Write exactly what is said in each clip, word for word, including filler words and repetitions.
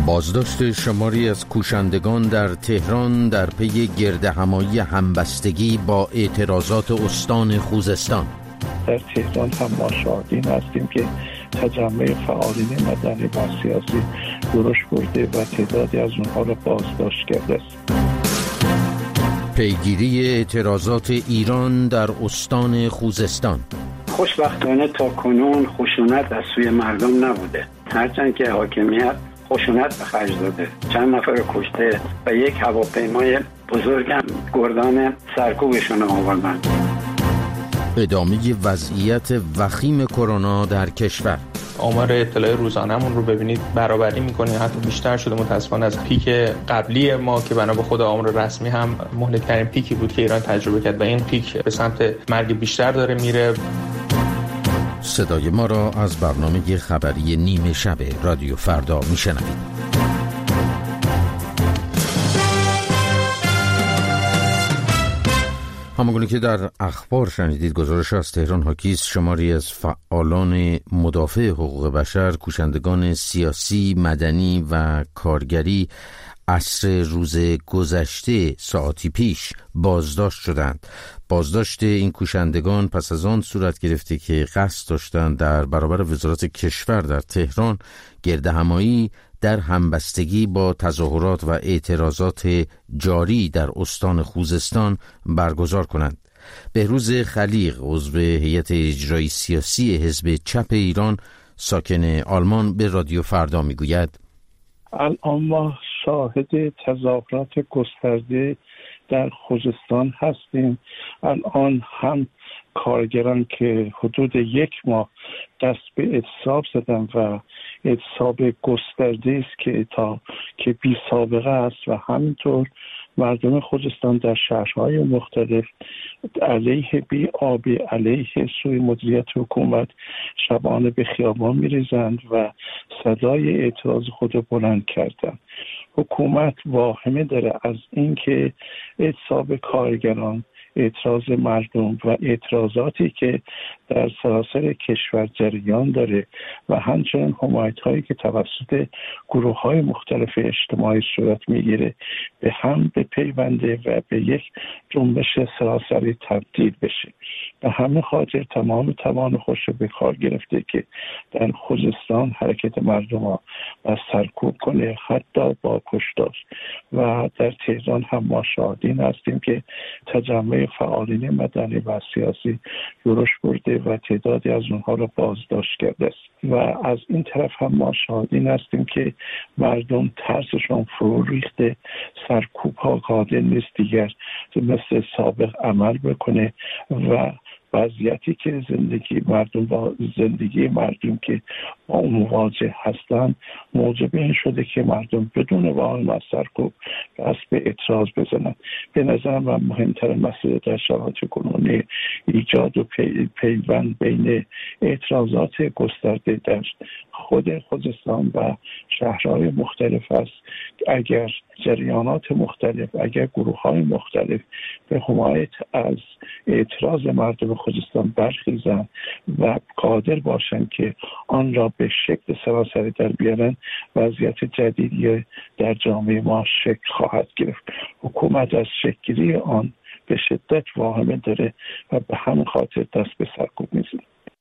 بازداشت شماری از کوشندگان در تهران در پی گردهمایی همبستگی با اعتراضات استان خوزستان. در تهران هم ما شاهدین هستیم که تجمع فعالین مدنی و سیاسی درش برده و تعدادی از اونها را بازداشت کرده است. پیگیری اعتراضات ایران در استان خوزستان. خوشبختانه تا کنون خشونت از سوی مردم نبوده، هرچند که حاکمیت خشونت به خرج داده، چند نفر کشته و یک هواپیمای بزرگم گردان سرکوبشون آوردن. ادامه وضعیت وخیم کرونا در کشور. آمار اطلاع روزانه‌مون رو ببینید برابری می‌کنه، حتی بیشتر شده متأسفانه از پیک قبلی ما که بنا به خود آمار رسمی هم مهلک‌ترین پیکی بود که ایران تجربه کرد و این پیک به سمت مرگ بیشتر داره میره. صدای ما را از برنامه خبری نیمه شب رادیو فردا میشنوید. همانگونه که در اخبار شنیدید، گزارش از تهران حاکی است شماری از فعالان مدافع حقوق بشر، کوشندگان سیاسی، مدنی و کارگری عصر روز گذشته ساعتی پیش بازداشت شدند. بازداشت این کوشندگان پس از آن صورت گرفته که قصد داشتند در برابر وزارت کشور در تهران گردهمایی در همبستگی با تظاهرات و اعتراضات جاری در استان خوزستان برگزار کنند. بهروز خلیق، عضو هیئت اجرایی سیاسی حزب چپ ایران ساکن آلمان، به رادیو فردا میگوید: الان ما شاهد تظاهرات گسترده در خوزستان هستیم. الان هم کارگران که حدود یک ماه دست به اعتصاب زدن و اعتصاب گسترده است که تا که بی سابقه است و همینطور مردم خوزستان در شهرهای مختلف علیه بی آبی، علیه سوء مدیریت حکومت شبانه به خیابان می‌ریزند و صدای اعتراض خود را بلند کردند. حکومت واهمه داره از اینکه اعتصاب کارگران، اعتراض مردم و اعتراضاتی که در سراسر کشور جریان داره و همچنین حمایت هایی که توسط گروه های مختلف اجتماعی صورت میگیره به هم به پیونده و به یک جنبش سراسری تبدیل بشه. به همین خاطر تمام توان خوش رو به کار گرفته که در خوزستان حرکت مردم ها و سرکوب کنه، حتی با کشتار. و در تهران هم ما شاهدین هستیم که تجمع فعالین مدنی و سیاسی یورش برده و تعدادی از اونها را بازداشت کرده است. و از این طرف هم ما شاهدین هستیم که مردم ترسشون فرو ریخته، سرکوب ها قادر نیست دیگر مثل سابق عمل بکنه و وضعیتی که زندگی مردم با زندگی مردم که با اون مواجه هستن موجب این شده که مردم بدون واقع از سرکوب دست به اعتراض بزنن. به نظر من مهمتر مسئله در شرایط کنونی ایجاد و پی، پیوند بین اعتراضات گسترده در خود خوزستان و شهرهای مختلف است. اگر جریانات مختلف، اگر گروه‌های مختلف به حمایت از اعتراض مردم خوزستان برخیزند و قادر باشند که آن را به شکل سراسری در بیارن، وضعیت جدیدی در جامعه ما شکل خواهد گرفت. حکومت از شکل‌گیری آن به شدت واهمه داره و به همین خاطر دست به سرکوب می‌زنه.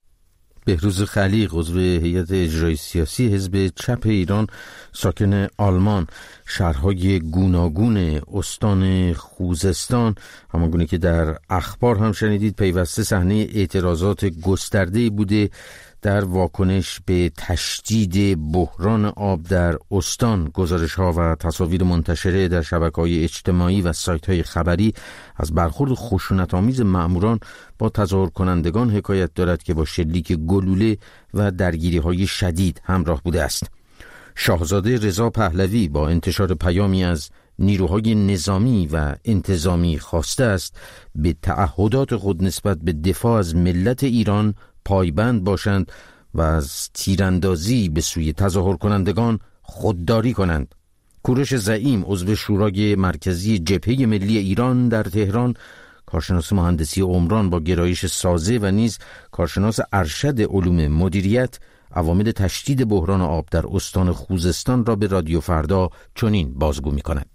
بهروز خلیق، عضو هیئت اجرایی سیاسی حزب چپ ایران ساکن آلمان. شهرهای گوناگون استان خوزستان، همانگونه که در اخبار هم شنیدید، پیوسته صحنه اعتراضات گسترده بوده در واکنش به تشدید بحران آب در استان. گزارش‌ها و تصاویر منتشره در شبکه‌های اجتماعی و سایت‌های خبری از برخورد خشونت‌آمیز مأموران با تظاهر کنندگان حکایت دارد که با شلیک گلوله و درگیری‌های شدید همراه بوده است. شاهزاده رضا پهلوی با انتشار پیامی از نیروهای نظامی و انتظامی خواسته است به تعهدات خود نسبت به دفاع از ملت ایران پایبند باشند و از تیراندازی به سوی تظاهر کنندگان خودداری کنند. کوروش زعیم، عضو شورای مرکزی جبهه ملی ایران در تهران، کارشناس مهندسی عمران با گرایش سازه و نیز کارشناس ارشد علوم مدیریت، عوامل تشدید بحران آب در استان خوزستان را به رادیو فردا چنین بازگو می‌کند.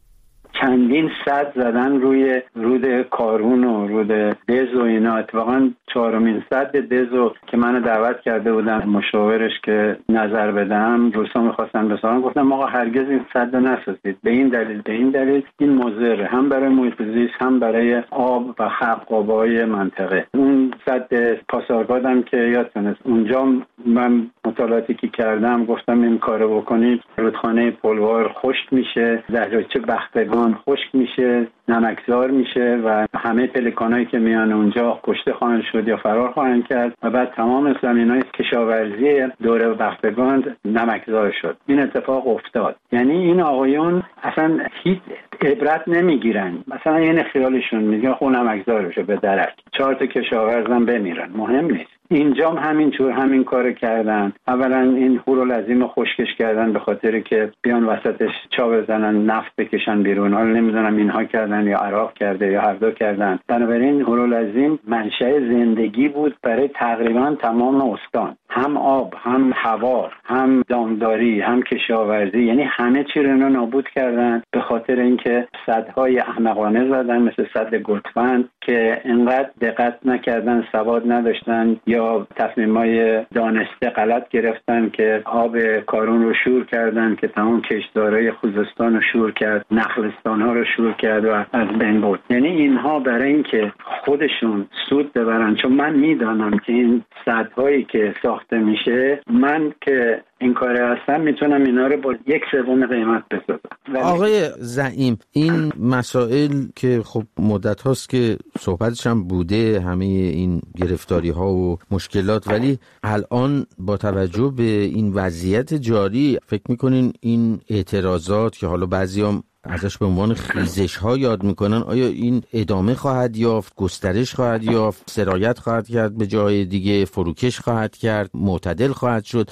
چندین سد زدن روی رود کارون و رود دز و اینا. اتفاقا چهارمین سد دزو که منو دعوت کرده بودن مشاورش که نظر بدم، روسا میخواستن بسازن، گفتم آقا هرگز این سد رو نسازید، به این دلیل به این دلیل این مضره هم برای محیط زیست هم برای آب و خلق آبای منطقه. اون سد پاسارگادم که یادتونه اونجا من مطالعاتی که کردم گفتم این کارو بکنید رودخانه پلوار خشک میشه، دریاچه بختگان خشک میشه، نمکزار میشه و همه پلکانایی که میان اونجا کشته خواهند شد یا فرار خواهند کرد و بعد تمام زمینای کشاورزی دور بختگان نمکزار شد. این اتفاق افتاد. یعنی این آقایون اصلا هیچ عبرت نمیگیرن، مثلا این خیالشون میگه خب نمکزار بشه به درک، چهار تا کشاورزم بمیرن، مهم نیست. اینجا هم همینجور همین کار کردن. اولا این هورالعظیم خشکش کردن به خاطر که بیان وسطش چا بزنن نفت بکشن بیرون. حالا نمیدونم اینها کردن یا عراق کرده یا هر دو کردن. بنابراین هورالعظیم منشأ زندگی بود برای تقریبا تمام استان، هم آب هم هوا هم دامداری هم کشاورزی، یعنی همه چی رو نابود کردن به خاطر اینکه سدهای احمقانه زدن مثل سد گرتفند که انقدر دقت نکردن، سواد نداشتن یا تصمیمای دانسته غلط گرفتن که آب کارون رو شور کردن که تمام کشتزارای خوزستان رو شور کرد، نخلستان‌ها رو شور کرد و از بین برد. یعنی اینها برای اینکه خودشون سود ببرن، چون من میدانم که این سدهایی که ساخته میشه، من که این کار هستم میتونم اینا رو با یک سوم قیمت بسازم. آقای زعیم، این مسائل که خب مدت هاست که صحبتش هم بوده، همه این گرفتاری ها و مشکلات، ولی الان با توجه به این وضعیت جاری فکر میکنین این اعتراضات که حالا بعضی هم ازش به عنوان خیزش ها یاد میکنن، آیا این ادامه خواهد یافت، گسترش خواهد یافت، سرایت خواهد کرد به جای دیگه، فروکش خواهد کرد، معتدل خواهد شد؟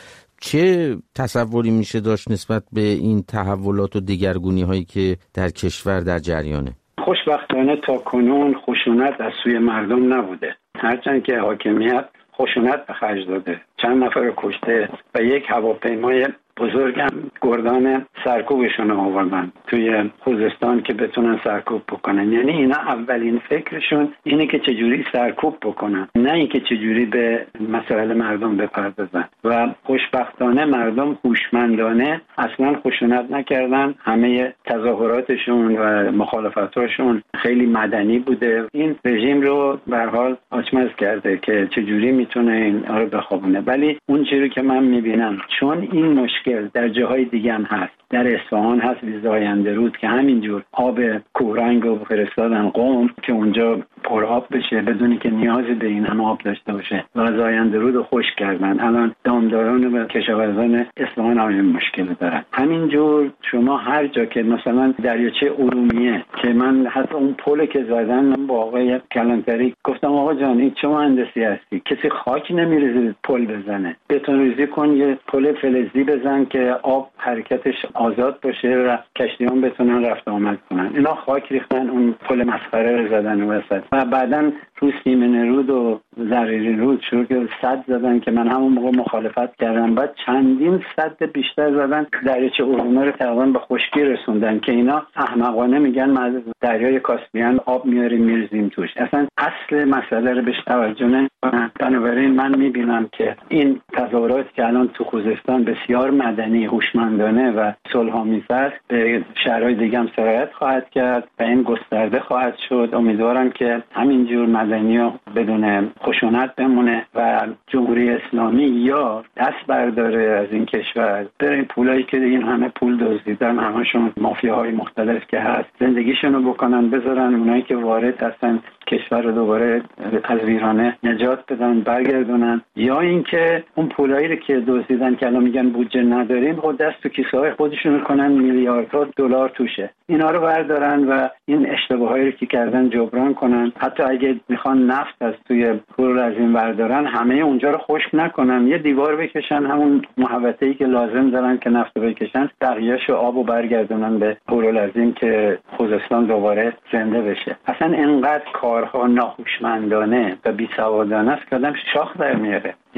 چه تصوری میشه داشت نسبت به این تحولات و دگرگونی هایی که در کشور در جریانه؟ خوشبختانه تا کنون خشونت از سوی مردم نبوده، هرچند که حاکمیت خشونت به خرج داده، چند نفر کشته و یک هواپیمای بزرگم گردان سرکوبشون آوردن توی خوزستان که بتونن سرکوب بکنن. یعنی اینا اولین فکرشون اینه که چجوری سرکوب بکنن، نه اینکه چجوری به مسائل مردم بپردازن. و خوشبختانه مردم هوشمندانه اصلا خشونت نکردن، همه تظاهراتشون و مخالفتاشون خیلی مدنی بوده. این رژیم رو به هر حال آچمز کرده که چجوری میتونه این رو بخوابونه. ولی اون چیزی که من میبینم، چون این مشکل در جاهای دیگه هم هست، در اصفهان هست زاینده رود که همینجور آب کوهرنگ رو فرستادن قم که اونجا پر آب بشه بدونی که نیازی به این هم آب داشته باشه و زاینده رود رو خشک کردن. الان دامداران و کشاورزان اصفهان هم این مشکل دارن. همینجور شما هر جا که مثلا دریاچه ارومیه که من حتی اون پل که زدن، من با آقای کلانتری گفتم آقا جان این چه مهندسی هستی؟ کسی خاک نمیریزه پل بزنه، بتون ریزی کن، یه پل فلزی بزن که آب حرکتش آزاد باشه و کشتیان بتونن رفت آمد کنن. اینا خاک ریختن، اون پل مسخره رو زدن وسط و بعداً رو سیمن رود و زریری رود شروع که صد زدن که من همون موقع مخالفت کردم. بعد چندین صد بیشتر زدن، دریاچه ارومیه رو تقریبا به خشکی رسوندن که اینا احمقانه میگن ما از دریای کاسپیان آب میاریم میریزیم توش. اصلا اصل مسئله رو بهش توجه نمیکنن. بنابراین من میبینم که این تظاهرات که الان تو خوزستان بسیار مدنی، هوشمندانه و صلح‌آمیز است، به شهرهای دیگه هم سرایت خواهد کرد و این گسترده خواهد شد. امیدوارم که همینجور مدنی و بدون خشونت بمونه و جمهوری اسلامی یا دست برداره از این کشور، بره این پولایی که این همه پول دزدیدن، همشون مافیاهای مختلف که هست، زندگیشونو بکنن، بذارن اونایی که وارد هستن کشور رو دوباره از ویرانه نجات بدن، برگردونن، یا اینکه اون پولایی رو که دزدیدن که الان میگن بودجه نداریم، خود دست تو کیسه های خودشون کنن، میلیاردها دلار توشه، اینا رو بردارن و این اشتباهایی رو که کردن جبران کنن. حتی اگه میخوان نفت از توی هورالعظیم بردارن، همه اونجا رو خشک نکنن، یه دیوار بکشن، همون محوطه‌ای که لازم دارن که نفت بکشن، بقیه‌شو آبو برگردونن به هورالعظیم که خوزستان دوباره زنده بشه. اصلا انقدر کارها ناهوشمندانه و بی‌سوادانه است که آدم شاخ در میاره.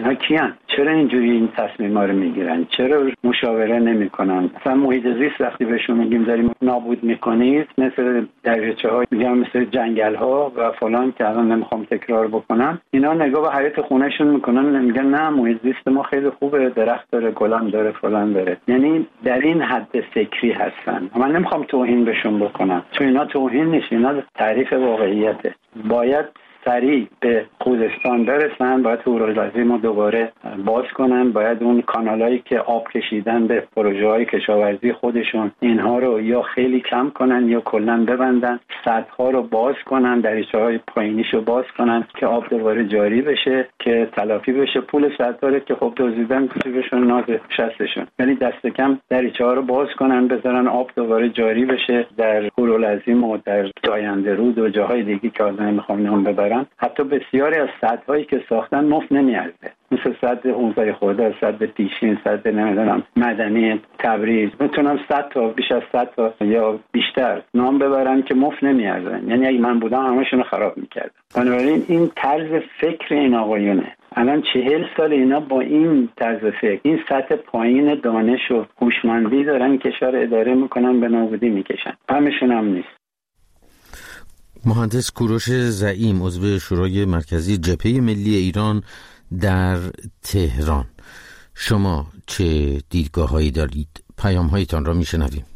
اینها کیان؟ چرا اینجوری این تصمیما رو میگیرن؟ چرا مشاوره نمیکنن؟ مثلا محیط زیست وقتی بهشون میگیم داریم نابود میکنید، مثل دریاچه‌ها میگم، مثل جنگل‌ها و فلان که الان نمیخوام تکرار بکنم، اینا نگاه به حیات خونهشون میکنن، میگن نه محیط زیست ما خیلی خوبه، درخت داره، گلم داره، فلان داره. یعنی در این حد فکری هستن. من نمیخوام توهین بهشون بکنم، چون اینا توهین نیست، اینا تعریف واقعیته. باید سریع به خوزستان برسن، باید هورالعظیم رو دوباره باز کنن، باید اون کانالایی که آب کشیدن به پروژه های کشاورزی خودشون اینها رو یا خیلی کم کنن یا کلا ببندن، سدها رو باز کنن، دریچه های پایینیش رو باز کنن که آب دوباره جاری بشه، که تلافی بشه پول سدها رو که خب دزدیدن بهشون ناز شستشون. یعنی دست کم دریچه ها رو باز کنن، بذارن آب دوباره جاری بشه در هورالعظیم و در جاینده رود و جاهای دیگه که آدم میخوام نام ببرن. حتی بسیاری از سدهایی که ساختن مفت نمیارزه، مثل سد هونزای خورده، سد پیشین، سد نمیدونم مدنی تبریز، میتونم صد تا بیش از صد تا یا بیشتر نام ببرن که مفت نمیارزن. یعنی اگه من بودم همشون رو خراب میکردم. بنابراین این طرز فکر این آقایونه، الان چهل سال اینا با این طرز فکر، این سطح پایین دانش و هوشمندی دارن کشور اداره میکنن، به نابودی میکشن. همشون هم نیست. مهندس کوروش زعیم، عضو شورای مرکزی جبهه ملی ایران در تهران، شما چه دیدگاه‌هایی دارید؟ پیام‌هایتان را میشنویم.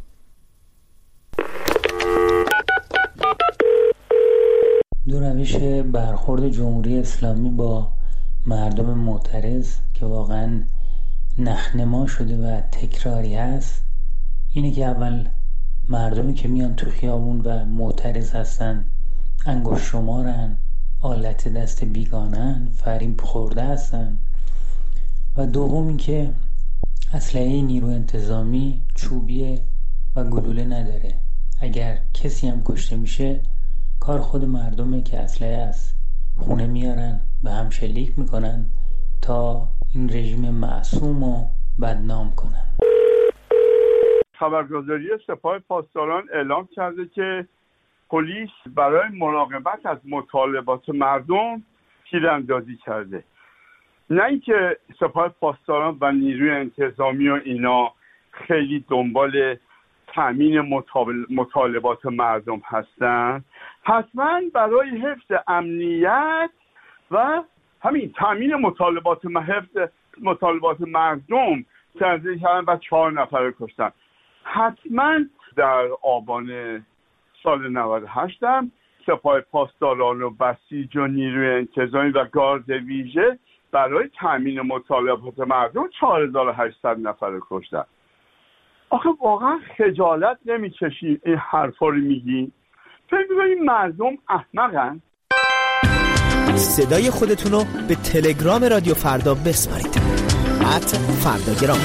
دو روش برخورد جمهوری اسلامی با مردم معترض که واقعا نخنما شده و تکراری هست، اینه که اول مردمی که میان تو خیابون و معترض هستن انگشت شمارن، آلت دست بیگانن، فریب خورده هستن، و دوم این که اسلحه نیرو انتظامی چوبیه و گلوله نداره. اگر کسی هم کشته میشه کار خود مردمه که اسلحه از خونه میارن به هم شلیک میکنن تا این رژیم معصوم رو بدنام کنن. خبرگزاری سپاه پاسداران اعلام کرده که پلیس برای مراقبت از مطالبات مردم تیراندازی کرده. نه اینکه سپاه پاسداران و نیروی انتظامی و اینا خیلی دنبال تامین مطالبات مردم هستن، حتما برای حفظ امنیت و همین تامین مطالبات حفظ مطالبات مردم تنظیم کردن و چهار نفر کشتن. حتما در آبان سال نود و هشت هم سپاه پاسداران و بسیج و نیروی انتظامی و گارد ویژه برای تامین مطالبات مردم چهار هزار و هشتصد نفر کشتن. آخه واقعا خجالت نمیکشی این حرفا رو میگی؟ فکر می‌کنی مردم احمقن؟ صدای خودتون رو به تلگرام رادیو فردا بسپارید. ات فرداگرام.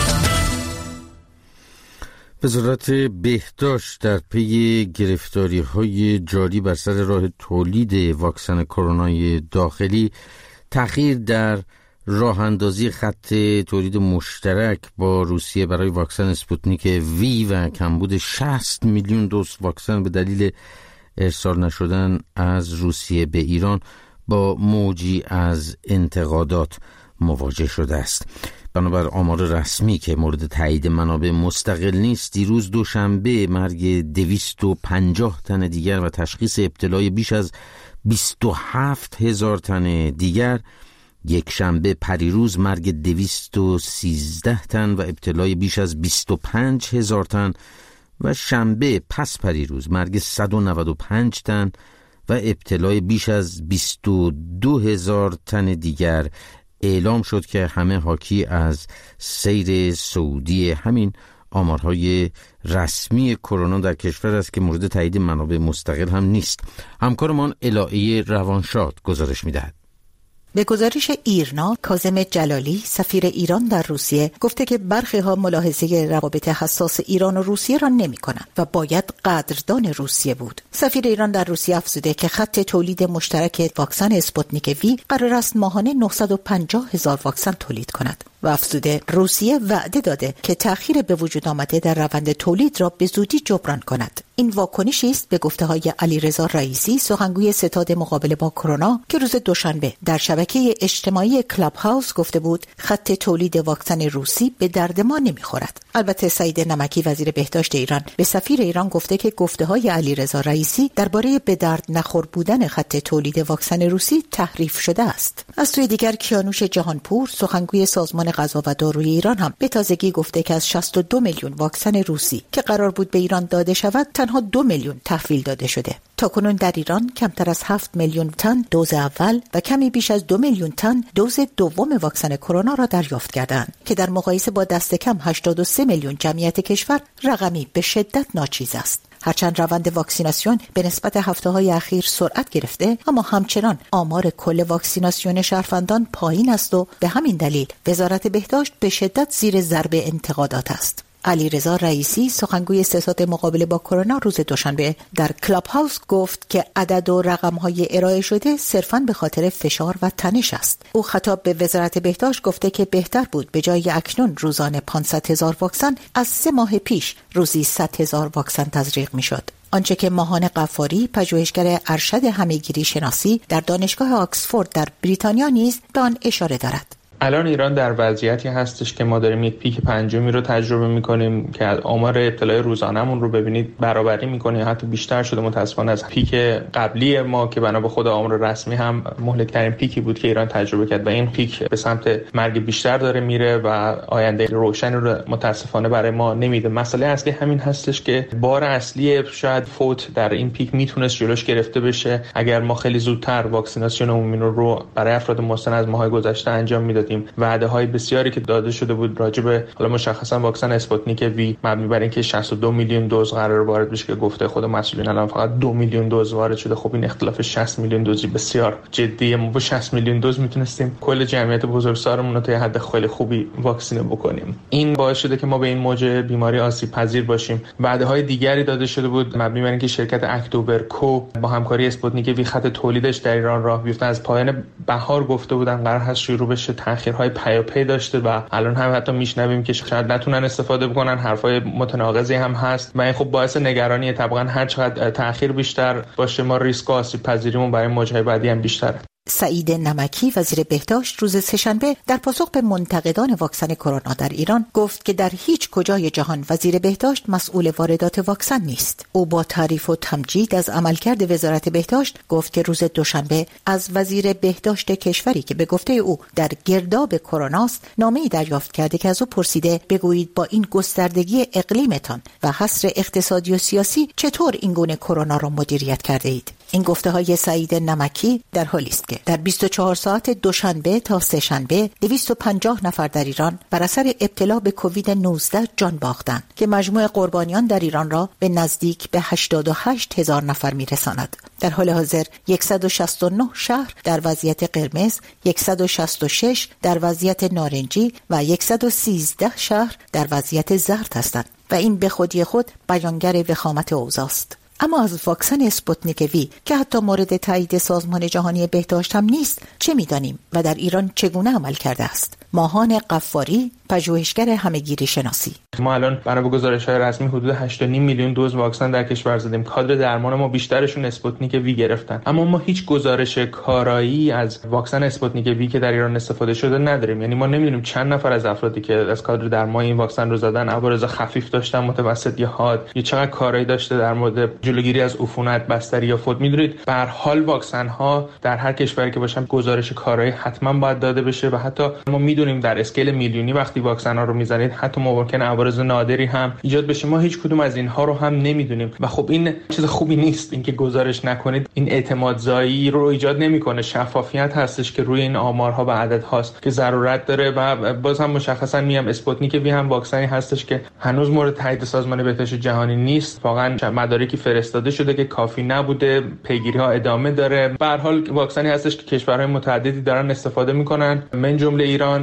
وزارت بهداشت در پی گرفتاری‌های جاری بر سر راه تولید واکسن کرونای داخلی، تأخیر در راه اندازی خط تولید مشترک با روسیه برای واکسن اسپوتنیک وی و کمبود شصت میلیون دوز واکسن به دلیل ارسال نشدن از روسیه به ایران با موجی از انتقادات مواجه شده است. بنابر آمار رسمی که مورد تایید منابع مستقل نیست، دیروز دوشنبه مرگ دویست و پنجاه تن دیگر و تشخیص ابتلای بیش از بیست و هفت هزار تن دیگر، یک شنبه پریروز مرگ دویست و سیزده تن و ابتلای بیش از بیست و پنج هزار تن و شنبه پس پریروز مرگ صد و نود و پنج تن و ابتلای بیش از بیست و دو هزار تن دیگر اعلام شد که همه حاکی از سیر سعودی همین آمارهای رسمی کرونا در کشور است که مورد تایید منابع مستقل هم نیست. همکارمان الهه روانشاد گزارش می‌دهد. به گزارش ایرنا، کاظم جلالی سفیر ایران در روسیه گفته که برخی ها ملاحظه روابط حساس ایران و روسیه را نمی کنند و باید قدردان روسیه بود. سفیر ایران در روسیه افزوده که خط تولید مشترک واکسن اسپوتنیک وی قرار است ماهانه نهصد و پنجاه هزار واکسن تولید کند و افزوده روسیه وعده داده که تأخیر به وجود آمده در روند تولید را به زودی جبران کند. این واکنشی است به گفته‌های علیرضا رئیسی، سخنگوی ستاد مقابله با کرونا، که روز دوشنبه در شبکه اجتماعی کلاب هاوس گفته بود خط تولید واکسن روسی به درد ما نمیخورد. البته سعید نمکی وزیر بهداشت ایران به سفیر ایران گفته که گفته‌های علیرضا رئیسی درباره به درد نخور بودن خط تولید واکسن روسی تحریف شده است. از سوی دیگر کیانوش جهانپور، سخنگوی سازمان غذا و داروی ایران، هم به تازگی گفته که از شصت و دو میلیون واکسن روسی که قرار بود به ایران داده شود تنها دو میلیون تحویل داده شده. تاکنون در ایران کمتر از هفت میلیون تن دوز اول و کمی بیش از دو میلیون تن دوز دوم واکسن کرونا را دریافت کردند که در مقایسه با دست کم هشتاد و سه میلیون جمعیت کشور رقمی به شدت ناچیز است. هرچند روند واکسیناسیون به نسبت هفته‌های اخیر سرعت گرفته، اما همچنان آمار کل واکسیناسیون شهروندان پایین است و به همین دلیل وزارت بهداشت به شدت زیر ضرب انتقادات است. علیرضا رئیسی، سخنگوی ستاد مقابله با کرونا، روز دوشنبه در کلاب هاوس گفت که عدد و رقم‌های ارائه شده صرفاً به خاطر فشار و تنش است. او خطاب به وزارت بهداشت گفته که بهتر بود به جای اکنون روزانه پانصد هزار واکسن از سه ماه پیش روزی صد هزار واکسن تزریق می‌شد. آنچه که ماهان قفاری، پژوهشگر ارشد همه‌گیری شناسی در دانشگاه آکسفورد در بریتانیا نیز به آن اشاره دارد. الان ایران در وضعیتی هستش که ما داریم یک پیک پنجمی رو تجربه می‌کنیم که آمار ابتلای روزانه‌مون رو ببینید برابری می‌کنه، حتی بیشتر شده متأسفانه از پیک قبلی ما که بنا به خود آمار رسمی هم مهلک‌ترین پیکی بود که ایران تجربه کرد و این پیک به سمت مرگ بیشتر داره میره و آینده روشنی رو متأسفانه برای ما نمیده. مسئله اصلی همین هستش که بار اصلی شاید فوت در این پیک میتونست جلوش گرفته بشه اگر ما خیلی زودتر واکسیناسیون عمومی رو برای افراد مسن از ماهای گذشته انجام میدادیم. وعده‌های بسیاری که داده شده بود راجع به حالا مشخصا واکسن اسپوتنیک وی مبنی بر اینکه شصت و دو میلیون دوز قرار وارد بشه که گفته خود مسئولین الان فقط دو میلیون دوز وارد شده. خب این اختلاف شصت میلیون دوزی بسیار جدیه. ما با شصت میلیون دوز میتونستیم کل جمعیت بزرگسالمون رو تا حد خیلی خوبی واکسینه بکنیم. این باعث شده که ما به این موج بیماری آسیب پذیر باشیم. وعده‌های دیگری داده شده بود مبنی بر اینکه شرکت اکتبرکو با همکاری اسپوتنیک وی خط تولیدش در ایران راه بیفته. از پایان بهار گفته بودن قرار هست شروع بشه، تأخیرهای پیاپی داشته و الان هم حتی میشنویم که شاید نتونن استفاده بکنن، حرفای متناقضی هم هست و این خب باعث نگرانیه. طبعا هر چقدر تأخیر بیشتر باشه ما ریسک و آسیب پذیریمون برای موجهای بعدی هم بیشتره. سعید نمکی وزیر بهداشت روز سه‌شنبه در پاسخ به منتقدان واکسن کرونا در ایران گفت که در هیچ کجای جهان وزیر بهداشت مسئول واردات واکسن نیست. او با تعریف و تمجید از عملکرد وزارت بهداشت گفت که روز دوشنبه از وزیر بهداشت کشوری که به گفته او در گرداب کروناست نامه‌ای دریافت کرده که از او پرسیده بگویید با این گستردگی اقلیمتان و حصر اقتصادی و سیاسی چطور این گونه کرونا را مدیریت کرده اید. این گفته های سعید نمکی در حالی است که در بیست و چهار ساعت دوشنبه تا سه‌شنبه دویست و پنجاه نفر در ایران بر اثر ابتلا به کووید نوزده جان باختند که مجموع قربانیان در ایران را به نزدیک به هشتاد و هشت هزار نفر میرساند. در حال حاضر صد و شصت و نه شهر در وضعیت قرمز، صد و شصت و شش در وضعیت نارنجی و صد و سیزده شهر در وضعیت زرد هستند و این به خودی خود بیانگر وخامت اوضاع است. اما از واکسن اسپوتنیک وی که حتی مورد تایید سازمان جهانی بهداشت هم نیست چه می‌دانیم و در ایران چگونه عمل کرده است؟ ماهان قفاری، پژوهشگر همه‌گیری شناسی: ما الان بنا به گزارش‌های رسمی حدود هشت و نیم میلیون دوز واکسن در کشور زدیم. کادر درمان ما بیشترشون اسپوتنیک وی گرفتن، اما ما هیچ گزارش کارایی از واکسن اسپوتنیک وی که در ایران استفاده شده نداریم. یعنی ما نمی‌دونیم چند نفر از افرادی که از کادر درمان این واکسن رو زدن عوارض خفیف داشتن، متوسط یا حاد، یا چقدر کارایی داشته در مورد جلوگیری از عفونت، بستری یا فوت. می‌دونید به هر حال واکسن‌ها در هر کشوری که باشن گزارش کارایی حتما باید داده بشه و حتی ما می‌دونیم در اسکیل میلیونی وقتی واکسن‌ها رو می‌زنید حتی ممکنه عوارض نادری هم ایجاد بشه. ما هیچ کدوم از اینها رو هم نمی‌دونیم و خب این چیز خوبی نیست. اینکه گزارش نکنید این اعتمادزایی رو ایجاد نمی‌کنه. شفافیت هستش که روی این آمارها و عددهاست که ضرورت داره و باز هم مشخصا میگم اسپوتنیک وی هم واکسنی هستش که هنوز مورد تایید سازمان بهداشت جهانی نیست. واقعا مدارکی فرستاده شده که کافی نبوده، پیگیری‌ها ادامه داره. به هر حال واکسنی هستش که کشورهای متعددی دارن استفاده می‌کنن، من جمله ایران،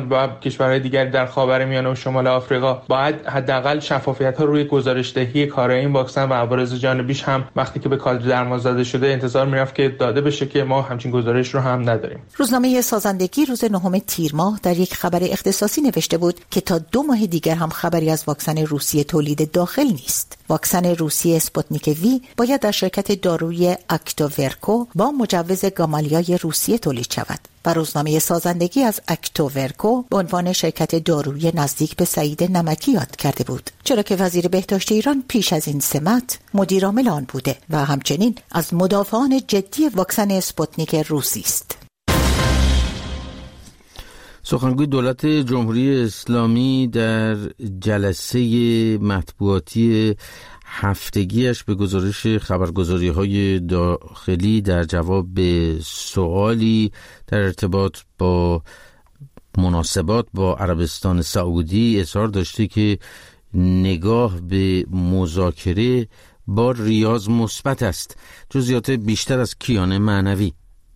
ایران و کشورهای دیگری در خاورمیانه و شمال آفریقا باید حداقل شفافیت‌ها روی گزارش‌دهی کار این واکسن و عوارض جانبیش هم وقتی که به کادر درمان زده شده انتظار می‌رفت که داده بشه که ما همچین گزارش رو هم نداریم. روزنامه سازندگی روز نهم تیر ماه در یک خبر اختصاصی نوشته بود که تا دو ماه دیگر هم خبری از واکسن روسیه تولید داخل نیست. واکسن روسیه اسپوتنیک وی باید در شرکت دارویی اکتوورکو با مجوز گامالیای روسیه تولید شود و روزنامه سازندگی از اکتوورکو به عنوان شرکت دارویی نزدیک به سعید نمکی یاد کرده بود، چرا که وزیر بهداشت ایران پیش از این سمت مدیر عامل آن بوده و همچنین از مدافعان جدی واکسن اسپوتنیک روسی است. سخنگوی دولت جمهوری اسلامی در جلسه مطبوعاتی هفتگیش به گزارش خبرگزاری‌های داخلی در جواب به سوالی در ارتباط با مناسبات با عربستان سعودی اظهار داشته که نگاه به مذاکره با ریاض مثبت است. جزئیات بیشتر از کیان معنوی.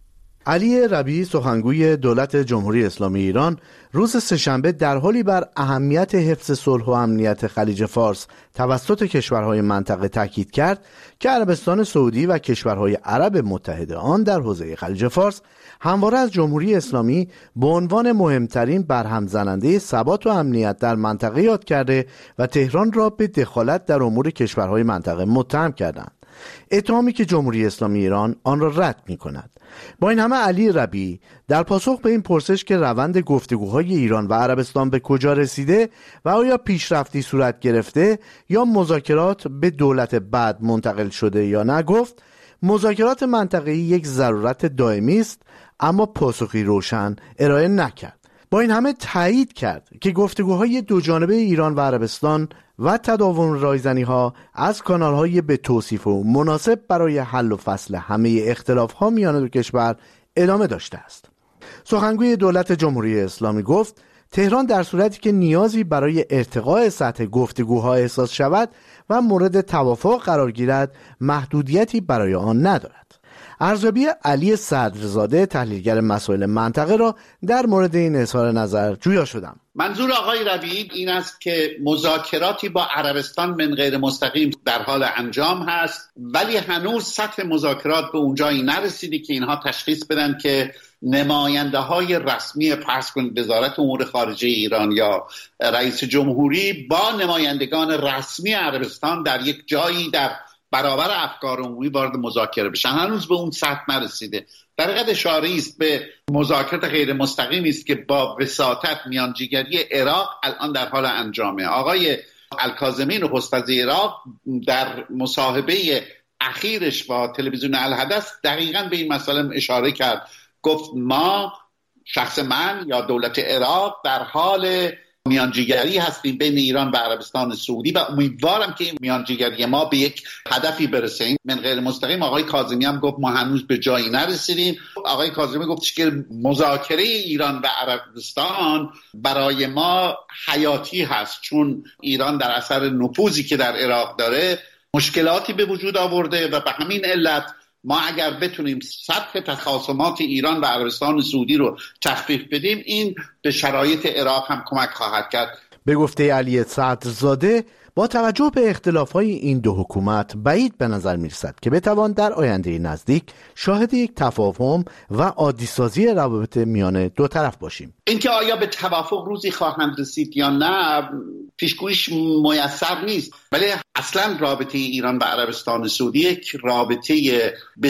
علی ربیعی سخنگوی دولت جمهوری اسلامی ایران روز سه‌شنبه در حالی بر اهمیت حفظ صلح و امنیت خلیج فارس توسط کشورهای منطقه تاکید کرد که عربستان سعودی و کشورهای عرب متحد آن در حوزه خلیج فارس همواره از جمهوری اسلامی به عنوان مهمترین برهم زننده ثبات و امنیت در منطقه یاد کرده و تهران را به دخالت در امور کشورهای منطقه متهم کردند، اتهامی که جمهوری اسلامی ایران آن را رد می کند. با این همه علی ربیعی در پاسخ به این پرسش که روند گفتگوهای ایران و عربستان به کجا رسیده و آیا پیشرفتی صورت گرفته یا مذاکرات به دولت بعد منتقل شده یا نه، گفت مذاکرات منطقه‌ای یک ضرورت دائمی است، اما پاسخی روشن ارائه نکرد. با این همه تایید کرد که گفتگوهای دو جانبه ایران و عربستان و تداوم رایزنی‌ها از کانال‌های به توصیف و مناسب برای حل و فصل همه اختلاف‌ها میان دو کشور ادامه داشته است. سخنگوی دولت جمهوری اسلامی گفت تهران در صورتی که نیازی برای ارتقاء سطح گفتگوها احساس شود و مورد توافق قرار گیرد محدودیتی برای آن ندارد. ارزیابی علی صدرزاده تحلیلگر مسائل منطقه را در مورد این اظهار نظر جویا شدم. منظور آقای ربیعی این است که مذاکراتی با عربستان من غیر مستقیم در حال انجام هست، ولی هنوز سطح مذاکرات به اونجایی نرسیده که اینها تشخیص بدن که نماینده های رسمی فرض کنید وزارت امور خارجه ایران یا رئیس جمهوری با نمایندگان رسمی عربستان در یک جایی در برابر افکار عمومی وارد مذاکره بشن. هنوز به اون سطح نرسیده. در حقیقت اشاره است به مذاکرات غیر مستقیمی است که با وساطت میانجیگری عراق الان در حال انجامه. آقای الکاظمی نخست وزیر عراق در مصاحبه اخیرش با تلویزیون الحدث دقیقاً به این مسئله اشاره کرد. گفت ما، شخص من یا دولت عراق، در حال میانجیگری هستیم بین ایران و عربستان سعودی و امیدوارم که این میانجیگری ما به یک هدفی برسه. من غیر مستقیم آقای کاظمی هم گفت ما هنوز به جایی نرسیدیم. آقای کاظمی گفت که مذاکره ایران و عربستان برای ما حیاتی هست، چون ایران در اثر نفوذی که در عراق داره مشکلاتی به وجود آورده و به همین علت ما اگر بتونیم سطح تخاصمات ایران و عربستان سعودی رو تخفیف بدیم، این به شرایط عراق هم کمک خواهد کرد. به گفته علی صدرزاده با توجه به اختلاف‌های این دو حکومت بعید به نظر می‌رسد که بتوان در آینده نزدیک شاهد یک تفاهم و عادی‌سازی روابط میان دو طرف باشیم. اینکه آیا به توافق روزی خواهند رسید یا نه پیشگوییش میسر نیست، ولی اصلا رابطه ایران و عربستان سعودی یک رابطه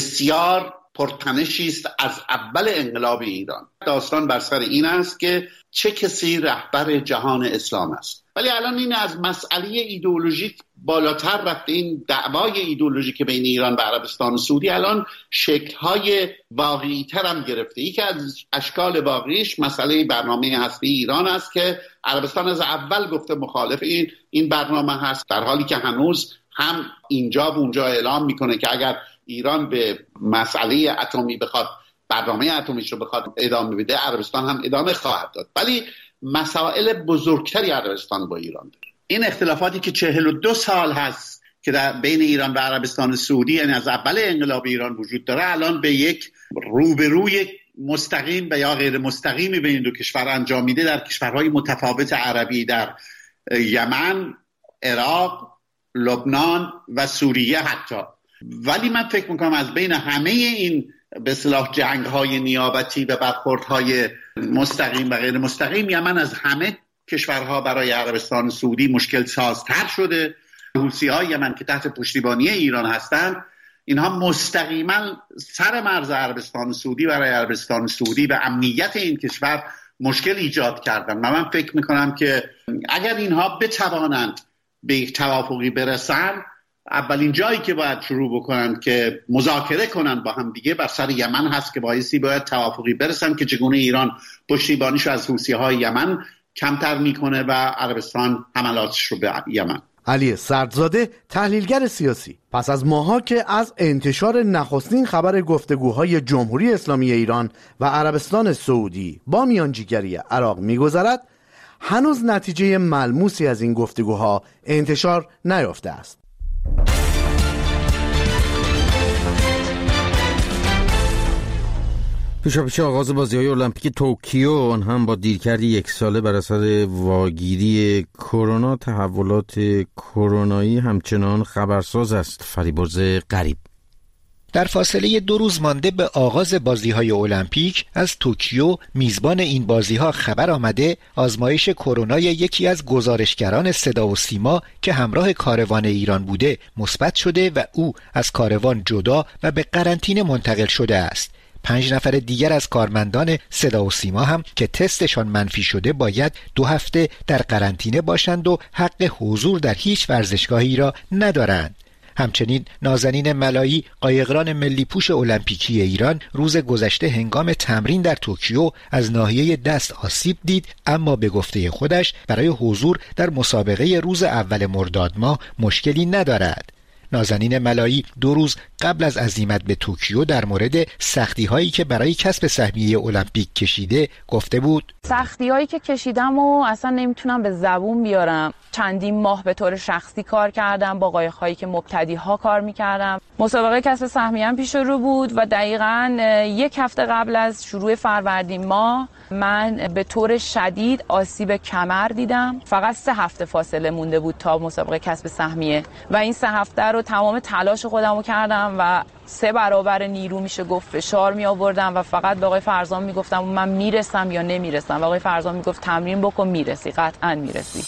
بسیار پرتنشی است از اول انقلاب ایران. داستان بر سر این است که چه کسی رهبر جهان اسلام است، ولی الان این از مسئله ایدئولوژیک بالاتر رفته. این دعوای ایدئولوژیک بین ایران و عربستان سعودی الان شکل‌های واقعی‌تر هم گرفته. یکی از اشکال واقعیش مسئله برنامه هسته ایران است که عربستان از اول گفته مخالف این این برنامه هست، در حالی که هنوز هم اینجا و اونجا اعلام میکنه که اگر ایران به مسئله اتمی بخواد، برنامه اتمیش رو بخواد ادامه بده، عربستان هم ادامه خواهد داد. ولی مسائل بزرگتری عربستان با ایران داره. این اختلافاتی که چهل و دو سال هست که در بین ایران و عربستان سعودی، یعنی از اول انقلاب ایران وجود داره، الان به یک روبروی مستقیم و یا غیر مستقیمی بین دو کشور انجام میده در کشورهای متفاوت عربی، در یمن، عراق، لبنان و سوریه حتی. ولی من فکر میکنم از بین همه این به اصطلاح جنگ‌های نیابتی و برخوردهای مستقیم و غیر مستقیم، یمن از همه کشورها برای عربستان سعودی مشکل سازتر شده. حوثی‌های یمن که تحت پشتیبانی ایران هستند، اینها مستقیما سر مرز عربستان سعودی برای عربستان سعودی و امنیت این کشور مشکل ایجاد کردن. و من فکر میکنم که اگر اینها بتوانند به یک توافقی برسن، اولین جایی که باید شروع بکنن که مذاکره کنن با هم دیگه بر سر یمن هست که بایستی باید توافقی برسن که چگونه ایران پشتیبانیش از حوثی‌های یمن کمتر میکنه و عربستان حملاتش رو به یمن. علی سردزاده، تحلیلگر سیاسی، پس از ماها که از انتشار نخستین خبر گفتگوهای جمهوری اسلامی ایران و عربستان سعودی با میانجیگری عراق میگذرد، هنوز نتیجه ملموسی از این گفتگوها انتشار نیافته است. پیشا پیش آغاز بازی‌های المپیک توکیو، آن هم با دیرکردی یک ساله بر اثر واگیری کرونا، تحولات کرونایی همچنان خبرساز است. فریبرز غریب. در فاصله دو روز مانده به آغاز بازی‌های المپیک از توکیو، میزبان این بازی‌ها خبر آمده آزمایش کرونای یکی از گزارشگران صدا و سیما که همراه کاروان ایران بوده مثبت شده و او از کاروان جدا و به قرنطینه منتقل شده است. پنج نفر دیگر از کارمندان صدا و سیما هم که تستشان منفی شده باید دو هفته در قرنطینه باشند و حق حضور در هیچ ورزشگاهی را ندارند. همچنین نازنین ملایی، قایقران ملی پوش المپیکی ایران، روز گذشته هنگام تمرین در توکیو از ناحیه دست آسیب دید، اما به گفته خودش برای حضور در مسابقه روز اول مرداد ماه مشکلی ندارد. نازنین ملایی دو روز قبل از عزیمت به توکیو در مورد سختی هایی که برای کسب سهمیه المپیک کشیده گفته بود: سختی هایی که کشیدم و اصلا نمیتونم به زبون بیارم. چندین ماه به طور شخصی کار کردم، با قایق هایی که مبتدی ها کار میکردم. مسابقه کسب سهمیه هم پیش رو بود و دقیقاً یک هفته قبل از شروع فروردین ماه من به طور شدید آسیب کمر دیدم. فقط سه هفته فاصله مونده بود تا مسابقه کسب سهمیه و این سه هفته رو تمام تلاش خودم رو کردم و سه برابر نیرو میشه گفت فشار می آوردم و فقط به آقای فرزان میگفتم من میرسم یا نمیرسم و آقای فرزان میگفت تمرین بکن میرسی، قطعا میرسی.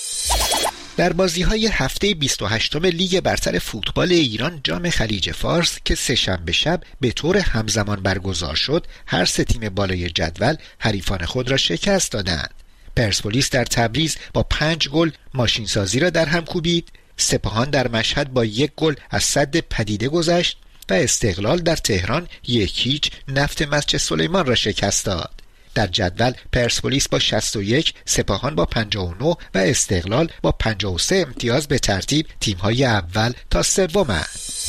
در بازی‌های هفته بیست و هشتم لیگ برتر فوتبال ایران جام خلیج فارس که سه شنبه شب به طور همزمان برگزار شد، هر سه تیم بالای جدول حریفان خود را شکست دادند. پرسپولیس در تبریز با پنج گل ماشینسازی را در هم کوبید، سپاهان در مشهد با یک گل از سد پدیده گذشت و استقلال در تهران یک هیچ نفت مسجد سلیمان را شکست داد. در جدول پرسپولیس با شصت و یک، سپاهان با پنجاه و نه و استقلال با پنجاه و سه امتیاز به ترتیب تیم‌های اول تا سومند.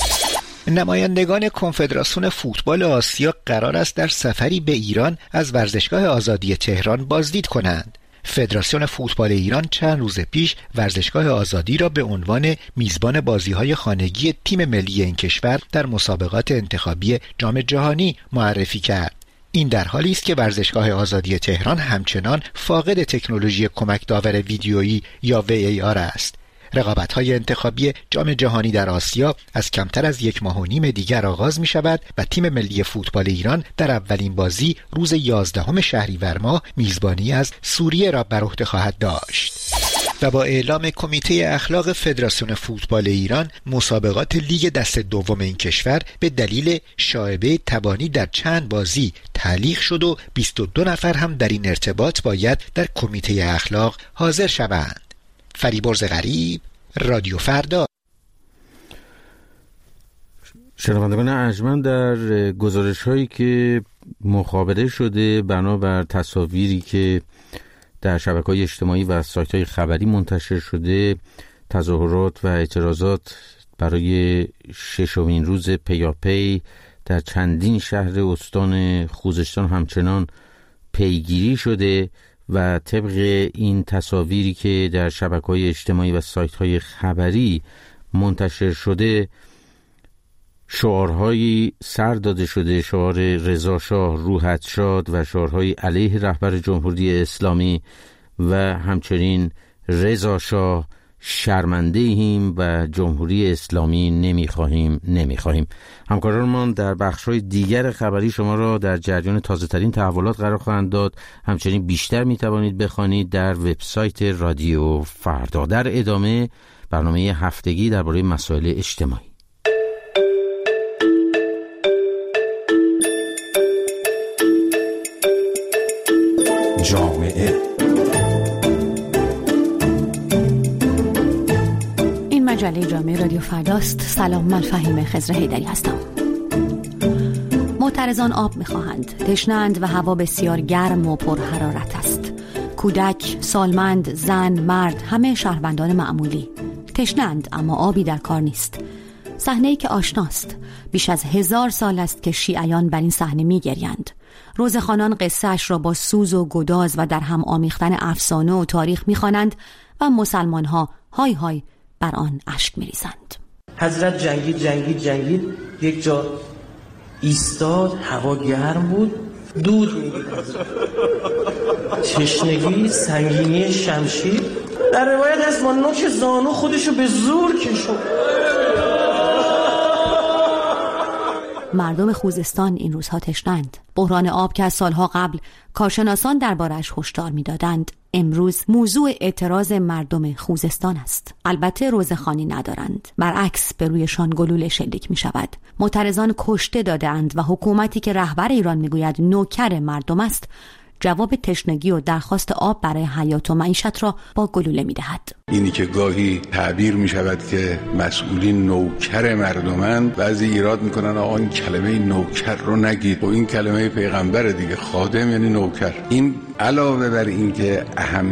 نمایندگان کنفدراسیون فوتبال آسیا قرار است در سفری به ایران از ورزشگاه آزادی تهران بازدید کنند. فدراسیون فوتبال ایران چند روز پیش ورزشگاه آزادی را به عنوان میزبان بازی‌های خانگی تیم ملی این کشور در مسابقات انتخابی جام جهانی معرفی کرد. این در حالی است که ورزشگاه آزادی تهران همچنان فاقد تکنولوژی کمک داور ویدیویی یا وی ای آر است. رقابت‌های انتخابی جام جهانی در آسیا از کمتر از یک ماه و نیم دیگر آغاز می شود و تیم ملی فوتبال ایران در اولین بازی روز یازدهم شهریور ماه میزبانی از سوریه را بر عهده خواهد داشت. و با اعلام کمیته اخلاق فدراسیون فوتبال ایران، مسابقات لیگ دست دوم این کشور به دلیل شایبه تبانی در چند بازی تعلیق شد و بیست و دو نفر هم در این ارتباط باید در کمیته اخلاق حاضر شوند. فریبرز غریب، رادیو فردا. شنوندگان ارجمند، در گزارش هایی که مخابره شده بنابر تصاویری که در شبکه‌های اجتماعی و سایت‌های خبری منتشر شده، تظاهرات و اعتراضات برای ششمین روز پیاپی در چندین شهر استان خوزستان همچنان پیگیری شده و طبق این تصاویری که در شبکه‌های اجتماعی و سایت‌های خبری منتشر شده، شعارهایی سر داده شده، شعار رضا شاه روحت شاد و شعارهایی علیه رهبر جمهوری اسلامی و همچنین رضا شاه شرمنده ایم و جمهوری اسلامی نمیخواهیم نمیخواهیم. همکارانمان در بخش‌های دیگر خبری شما را در جریان تازه‌ترین تحولات قرار خواهند داد. همچنین بیشتر میتوانید بخوانید در وبسایت رادیو فردا. در ادامه برنامه هفتگی درباره مسائل اجتماعی. جامعه مجله جامعه رادیو فرداست. سلام، من فهیم خضر حیدری هستم. معترضان آب می‌خواهند، تشنه‌اند و هوا بسیار گرم و پر حرارت است. کودک، سالمند، زن، مرد، همه شهروندان معمولی تشنه‌اند، اما آبی در کار نیست. صحنه‌ای که آشناست. بیش از هزار سال است که شیعیان بر این صحنه می‌گریند. روزخوانان قصه‌اش را با سوز و گداز و در هم آمیختن افسانه و تاریخ می‌خوانند و مسلمان‌ها های های بر آن اشک می‌ریزند. حضرت جنگید جنگید جنگید یک جا ایستاد، هوا گرم بود، دود می‌دید. تشنگی، سنگینی شمشیر. در روایت هست با نوک زانو خودشو به زور کشوند. مردم خوزستان این روزها تشنه‌اند. بحران آب که از سالها قبل کارشناسان درباره‌اش هشدار می‌دادند، امروز موضوع اعتراض مردم خوزستان است. البته روزخوانی ندارند، برعکس به رویشان گلوله شلیک می‌شود. معترضان کشته داده‌اند و حکومتی که رهبر ایران می‌گوید نوکر مردم است، جواب تشنگی و درخواست آب برای حیات و معیشت را با گلوله می‌دهد. اینی که گاهی تعبیر می‌شود که مسئولین نوکر مردمند، بعضی ایراد می‌کنن آقا این کلمه نوکر رو نگید، و این کلمه پیغمبر دیگه، خادم یعنی نوکر. این علاوه بر این که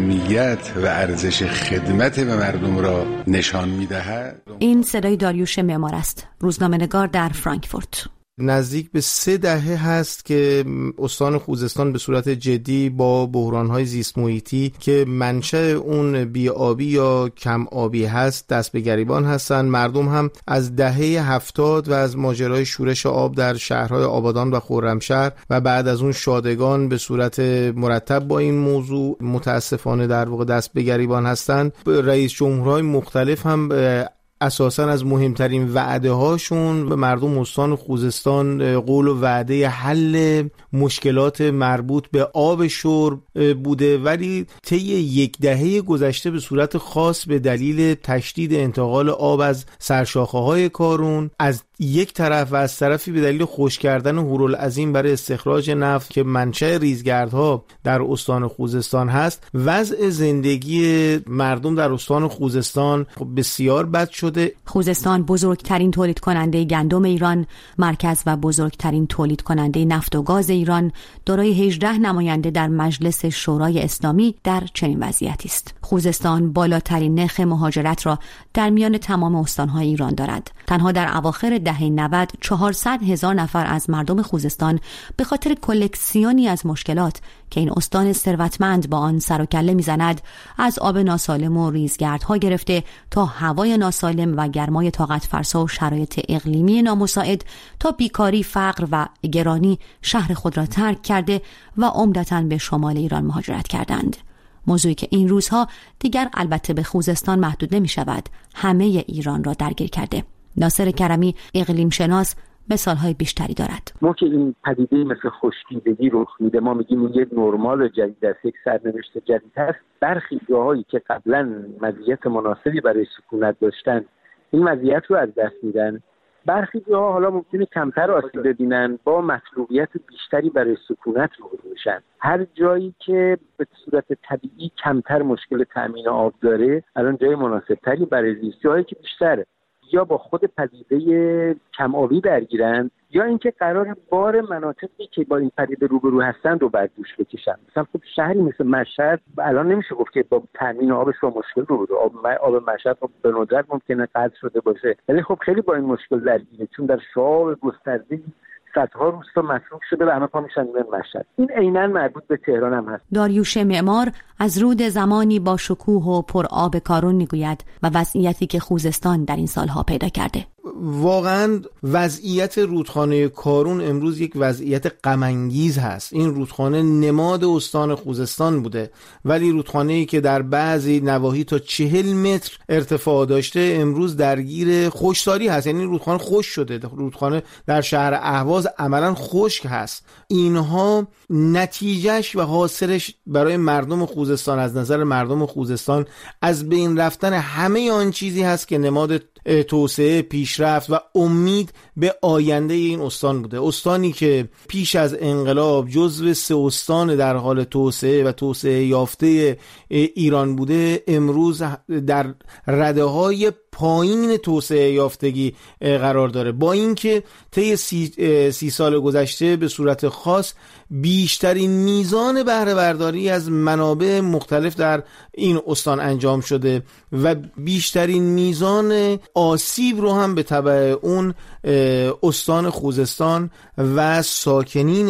اهمیت و ارزش خدمت به مردم را نشان می‌دهد. این صدای داریوش معمار است، روزنامه‌نگار در فرانکفورت. نزدیک به سه دهه هست که استان خوزستان به صورت جدی با بحران‌های زیست محیطی که منشأ اون بی‌آبی یا کم آبی هست دست به گریبان هستن. مردم هم از دهه هفتاد و از ماجرای شورش آب در شهرهای آبادان و خرمشهر و بعد از اون شادگان به صورت مرتب با این موضوع متاسفانه در واقع دست به گریبان هستن. رئیس جمهورهای مختلف هم اساساً از مهمترین وعده هاشون به مردم استان خوزستان قول و وعده حل مشکلات مربوط به آب شرب بوده، ولی طی یک دهه گذشته به صورت خاص به دلیل تشدید انتقال آب از سرشاخه‌های کارون از یک طرف و از طرفی به دلیل خشک کردن هورالعظیم برای استخراج نفت که منشأ ریزگردها در استان خوزستان هست، وضع زندگی مردم در استان خوزستان بسیار بد شده. خوزستان بزرگترین تولید کننده گندم ایران، مرکز و بزرگترین تولید کننده نفت و گاز ایران، دارای هجده نماینده در مجلس شورای اسلامی در چنین وضعیتی است. خوزستان بالاترین نرخ مهاجرت را در میان تمام استان‌های ایران دارد. تنها در اواخر دهه نود چهارصد هزار نفر از مردم خوزستان به خاطر کلکسیونی از مشکلات که این استان ثروتمند با آن سر و کله میزند، از آب ناسالم و ریزگردها گرفته تا هوای ناسالم و گرمای طاقت فرسا و شرایط اقلیمی نامساعد تا بیکاری، فقر و گرانی شهر خود را ترک کرده و عمدتاً به شمال ایران مهاجرت کردند. موضوعی که این روزها دیگر البته به خوزستان محدود نمی شود، همه ایران را درگیر کرده. ناصر کرمی اقلیم شناس مثال‌های بیشتری دارد. ما که این پدیده مثل خشکیدگی رخ میده، ما میگیم این یک نرمال جدید است، یک سرنوشت جدید است. برخی جاهایی که قبلا مزیت مناسبی برای سکونت داشتن این مزیت رو از دست میدن. برخی جاها حالا ممکنه کمتر آسیب ببینن، با مطلوبیت بیشتری برای سکونت روبرو میشن. هر جایی که به صورت طبیعی کمتر مشکل تامین آب داره، الان جای مناسبتری برای زیست. جایی که بیشتر یا با خود پدیده کم آبی درگیرند، یا اینکه قرار بار مناطقی که با این پدیده روبرو هستند رو بر دوش بکشن. مثلا خب شهری مثل مشهد الان نمیشه گفت که با تامین آبش با مشکل روبرو. آب آب مشهد به ندرت ممکنه قطع شده باشه، ولی خب خیلی با این مشکل درگیره، چون در شعاب گسترده صدها روستا مصروف شده و همه پا میشن به مشهد. این عیناً مربوط به تهران هم هست. داریوش معمار از رود زمانی با شکوه و پر آب کارون میگوید و وضعیتی که خوزستان در این سالها پیدا کرده. واقعا وضعیت رودخانه کارون امروز یک وضعیت غم انگیز هست. این رودخانه نماد استان خوزستان بوده، ولی رودخانه‌ای که در بعضی نواحی تا چهل متر ارتفاع داشته امروز درگیر خشکسالی هست. یعنی رودخانه خشک شده. رودخانه در شهر اهواز عملاً خشک هست. اینها نتیجهش و حاصلش برای مردم خوزستان، از نظر مردم خوزستان، از بین رفتن همه آن چیزی هست که نماد توسعه، پیشرفت و امید به آینده این استان بوده. استانی که پیش از انقلاب جزو سه استان در حال توسعه و توسعه یافته ایران بوده، امروز در رده‌های پایین توسعه یافتگی قرار داره. با اینکه طی سی, سی سال گذشته به صورت خاص بیشترین میزان بهره برداری از منابع مختلف در این استان انجام شده و بیشترین میزان آسیب رو هم به تبع اون استان خوزستان و ساکنین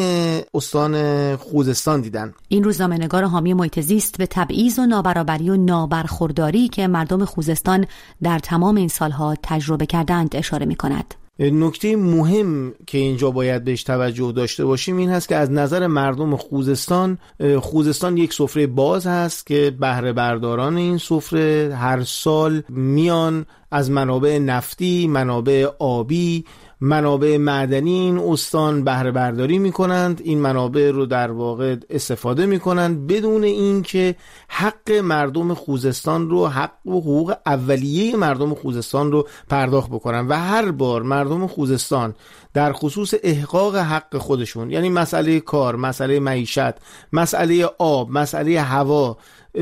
استان خوزستان دیدن. این روزنامه‌نگار حامی محیط زیست به تبعیض و نابرابری و نابرخورداری که مردم خوزستان در تمام این سالها تجربه کردند اشاره می‌کند. نکته مهم که اینجا باید بهش توجه داشته باشیم این هست که از نظر مردم خوزستان، خوزستان یک سفره باز هست که بهره برداران این سفره هر سال میان از منابع نفتی، منابع آبی، منابع معدنی این استان بهره برداری میکنند. این منابع رو در واقع استفاده میکنند بدون اینکه حق مردم خوزستان رو، حق و حقوق اولیه مردم خوزستان رو پرداخت بکنن. و هر بار مردم خوزستان در خصوص احقاق حق خودشون، یعنی مسئله کار، مسئله معیشت، مسئله آب، مسئله هوا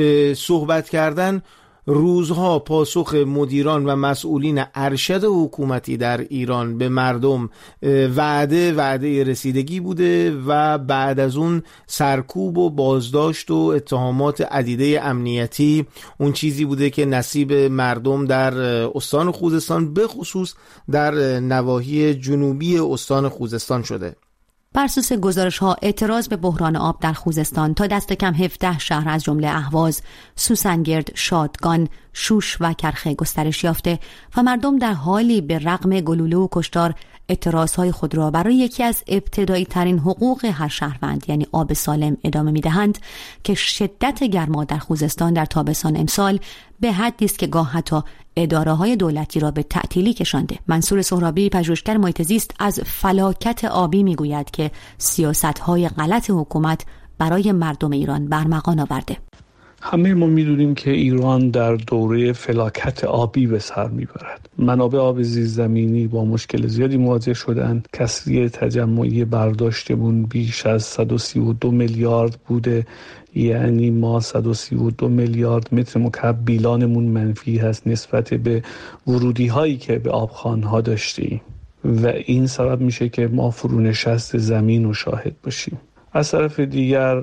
صحبت کردن، روزها پاسخ مدیران و مسئولین ارشد حکومتی در ایران به مردم وعده وعده رسیدگی بوده و بعد از اون سرکوب و بازداشت و اتهامات عدیده امنیتی اون چیزی بوده که نصیب مردم در استان خوزستان، به خصوص در نواحی جنوبی استان خوزستان شده. بر اساس گزارش‌ها اعتراض به بحران آب در خوزستان تا دست کم هفده شهر از جمله اهواز، سوسنگرد، شادگان، شوش و کرخه گسترش یافته و مردم در حالی به رغم گلوله و کشتار اعتراضهای خود را برای یکی از ابتدایی ترین حقوق هر شهروند یعنی آب سالم ادامه می‌دهند که شدت گرما در خوزستان در تابستان امسال به حدی است که گاه حتی اداره‌های دولتی را به تعطیلی کشانده. منصور سهرابی، پژوهشگر محیط زیست، از فلاکت آبی میگوید که سیاست‌های غلط حکومت برای مردم ایران برمغان آورده. همه ما میدونیم که ایران در دوره فلاکت آبی به سر میبرد. منابع آب زیرزمینی با مشکل زیادی مواجه شدند. کسری تجمعی برداشتمون بیش از صد و سی و دو میلیارد بوده، یعنی ما صد و سی و دو میلیارد متر مکعب بیلانمون منفی هست نسبت به ورودی هایی که به آبخوان‌ها داشتیم و این سبب میشه که ما فرونشست زمین رو شاهد باشیم. از طرف دیگر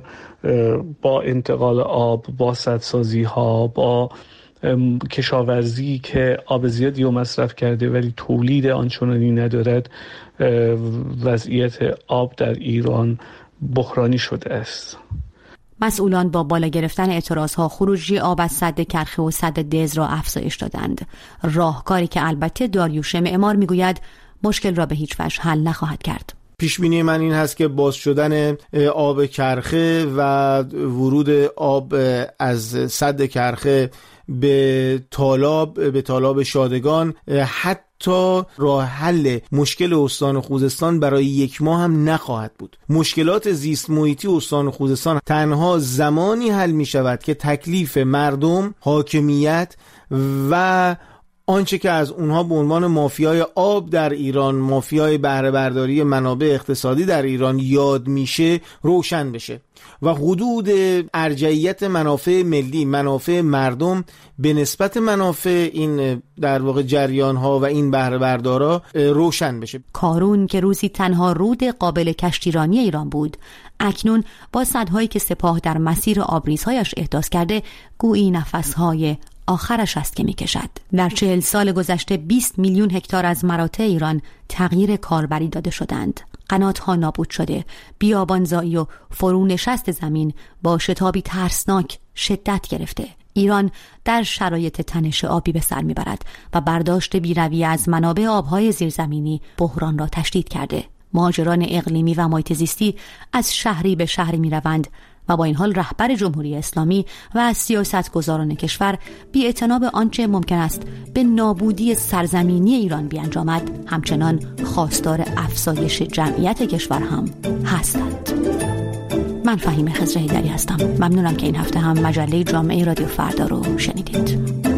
با انتقال آب، با سدسازی ها، با کشاورزی که آب زیادی رو مصرف کرده ولی تولید آنچنانی ندارد، وضعیت آب در ایران بحرانی شده است. مسئولان با بالا گرفتن اعتراضها خروجی آب از سد کرخه و سد دز را افزایش دادند. راهکاری که البته داریوش معمار میگوید مشکل را به هیچ وجه حل نخواهد کرد. پیش بینی من این هست که باز شدن آب کرخه و ورود آب از سد کرخه به تالاب به تالاب شادگان حتی راه حل مشکل استان خوزستان برای یک ماه هم نخواهد بود. مشکلات زیست محیطی استان خوزستان تنها زمانی حل می شود که تکلیف مردم، حاکمیت و آنچه که از اونها به عنوان مافیای آب در ایران، مافیای بهره برداری منابع اقتصادی در ایران یاد میشه روشن بشه و حدود ارجحیت منافع ملی، منافع مردم به نسبت منافع این در واقع جریان ها و این بهره بردارا روشن بشه. کارون که روزی تنها رود قابل کشتیرانی ایران بود، اکنون با سدهایی که سپاه در مسیر آبریزهایش احداث کرده گویی نفسهای آخرش است که می کشد. در چهل سال گذشته بیست میلیون هکتار از مراتع ایران تغییر کاربری داده شدند. قنات‌ها نابود شده، بیابانزایی و فرونشست زمین با شتابی ترسناک شدت گرفته. ایران در شرایط تنش آبی به سر میبرد و برداشت بی‌رویه از منابع آبهای زیرزمینی بحران را تشدید کرده. مهاجران اقلیمی و محیط زیستی از شهری به شهری میروند و با این حال رهبر جمهوری اسلامی و از سیاستگزاران کشور بی‌اعتنا به آنچه ممکن است به نابودی سرزمینی ایران بیانجامد، همچنان خواستار افزایش جمعیت کشور هم هستند. من فهیمه خضر حیدری هستم. ممنونم که این هفته هم مجله جامعه رادیو فردا رو شنیدید.